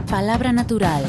Palabra natural.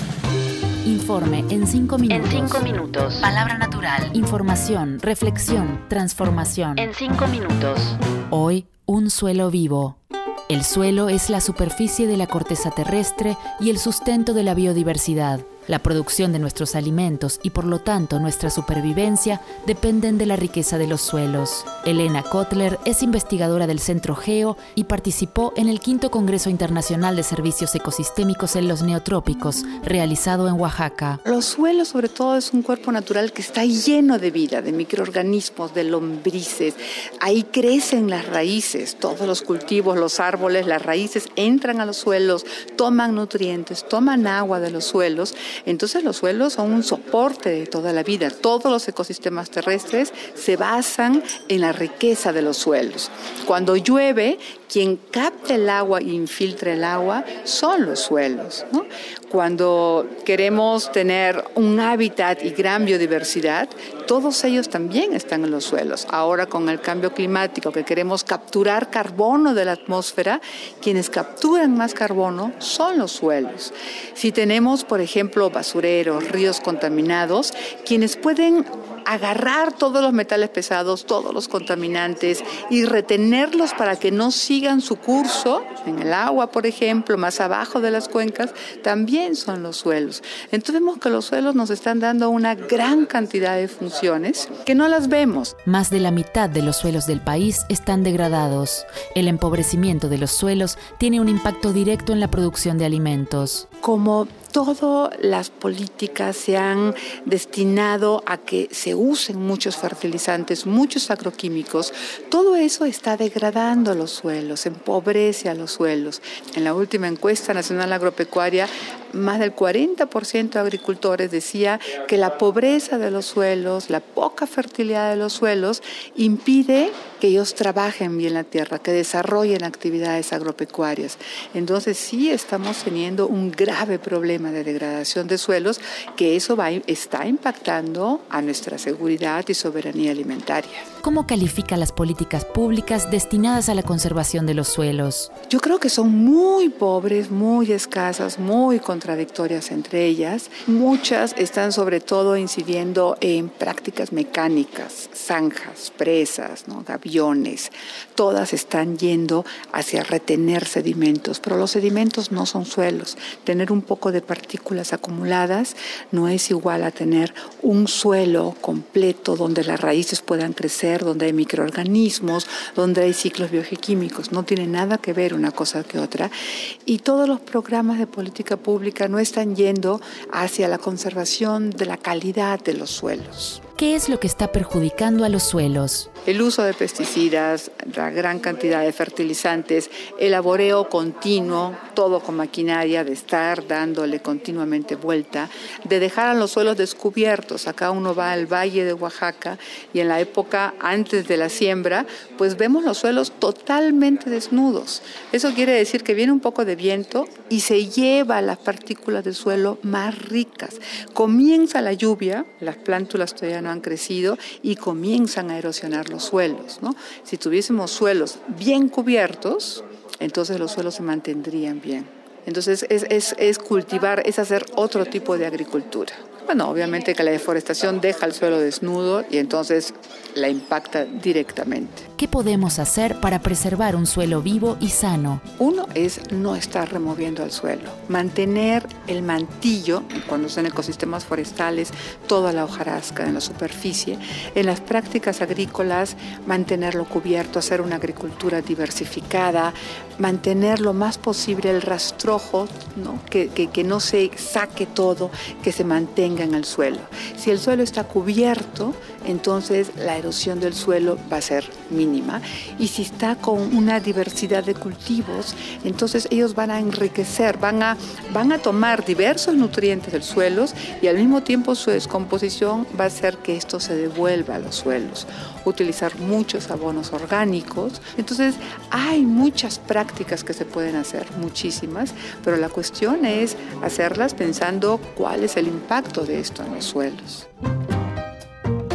Informe en 5 minutos. En 5 minutos. Palabra natural. Información, reflexión, transformación. En 5 minutos. Hoy, un suelo vivo. El suelo es la superficie de la corteza terrestre y el sustento de la biodiversidad. La producción de nuestros alimentos y por lo tanto nuestra supervivencia dependen de la riqueza de los suelos. Elena Kotler es investigadora del Centro Geo y participó en el 5º Congreso Internacional de Servicios Ecosistémicos en los Neotrópicos, realizado en Oaxaca. Los suelos, sobre todo, es un cuerpo natural que está lleno de vida, de microorganismos, de lombrices. Ahí crecen las raíces, todos los cultivos, los árboles, las raíces entran a los suelos, toman nutrientes, toman agua de los suelos. Entonces los suelos son un soporte de toda la vida. Todos los ecosistemas terrestres se basan en la riqueza de los suelos. Cuando llueve, quien capta el agua e infiltra el agua son los suelos, ¿no? Cuando queremos tener un hábitat y gran biodiversidad, todos ellos también están en los suelos. Ahora con el cambio climático, que queremos capturar carbono de la atmósfera, quienes capturan más carbono son los suelos. Si tenemos, por ejemplo, basureros, ríos contaminados, quienes pueden agarrar todos los metales pesados, todos los contaminantes y retenerlos para que no sigan su curso en el agua, por ejemplo, más abajo de las cuencas, también son los suelos. Entonces vemos que los suelos nos están dando una gran cantidad de funciones que no las vemos. Más de la mitad de los suelos del país están degradados. El empobrecimiento de los suelos tiene un impacto directo en la producción de alimentos. Como todas las políticas se han destinado a que se usen muchos fertilizantes, muchos agroquímicos, todo eso está degradando los suelos, empobrece a los suelos. En la última encuesta nacional agropecuaria, más del 40% de agricultores decía que la pobreza de los suelos, la poca fertilidad de los suelos impide que ellos trabajen bien la tierra, que desarrollen actividades agropecuarias. Entonces sí estamos teniendo un grave problema de degradación de suelos, que eso está impactando a nuestra seguridad y soberanía alimentaria. ¿Cómo califica las políticas públicas destinadas a la conservación de los suelos? Yo creo que son muy pobres, muy escasas, muy contradictorias entre ellas. Muchas están sobre todo incidiendo en prácticas mecánicas, zanjas, presas, ¿no? Gaviones. Todas están yendo hacia retener sedimentos, pero los sedimentos no son suelos. Tener un poco de partículas acumuladas no es igual a tener un suelo completo donde las raíces puedan crecer, donde hay microorganismos, donde hay ciclos biogeoquímicos. No tiene nada que ver una cosa que otra. Y todos los programas de política pública no están yendo hacia la conservación de la calidad de los suelos. ¿Qué es lo que está perjudicando a los suelos? El uso de pesticidas, la gran cantidad de fertilizantes, el laboreo continuo, todo con maquinaria, de estar dándole continuamente vuelta, de dejar a los suelos descubiertos. Acá uno va al valle de Oaxaca y en la época antes de la siembra, pues vemos los suelos totalmente desnudos. Eso quiere decir que viene un poco de viento y se lleva las partículas del suelo más ricas. Comienza la lluvia, las plántulas todavía no han crecido y comienzan a erosionar los suelos, ¿no? Si tuviésemos suelos bien cubiertos, entonces los suelos se mantendrían bien. Entonces es cultivar, es hacer otro tipo de agricultura. Bueno, obviamente que la deforestación deja el suelo desnudo y entonces la impacta directamente. ¿Qué podemos hacer para preservar un suelo vivo y sano? Uno es no estar removiendo el suelo, mantener el mantillo, cuando son ecosistemas forestales, toda la hojarasca en la superficie. En las prácticas agrícolas, mantenerlo cubierto, hacer una agricultura diversificada, mantener lo más posible el rastrojo, ¿no? Que no se saque todo, que se mantenga en el suelo. Si el suelo está cubierto, entonces la erosión del suelo va a ser mínima. Y si está con una diversidad de cultivos, entonces ellos van a enriquecer, van a tomar diversos nutrientes del suelo y al mismo tiempo su descomposición va a hacer que esto se devuelva a los suelos. Utilizar muchos abonos orgánicos. Entonces hay muchas prácticas que se pueden hacer, muchísimas, pero la cuestión es hacerlas pensando cuál es el impacto de esto en los suelos.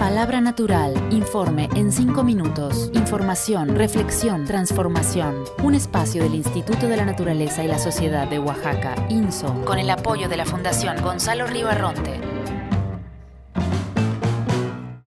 Palabra Natural. Informe en 5 minutos. Información, reflexión, transformación. Un espacio del Instituto de la Naturaleza y la Sociedad de Oaxaca, INSO, con el apoyo de la Fundación Gonzalo Ribarronte.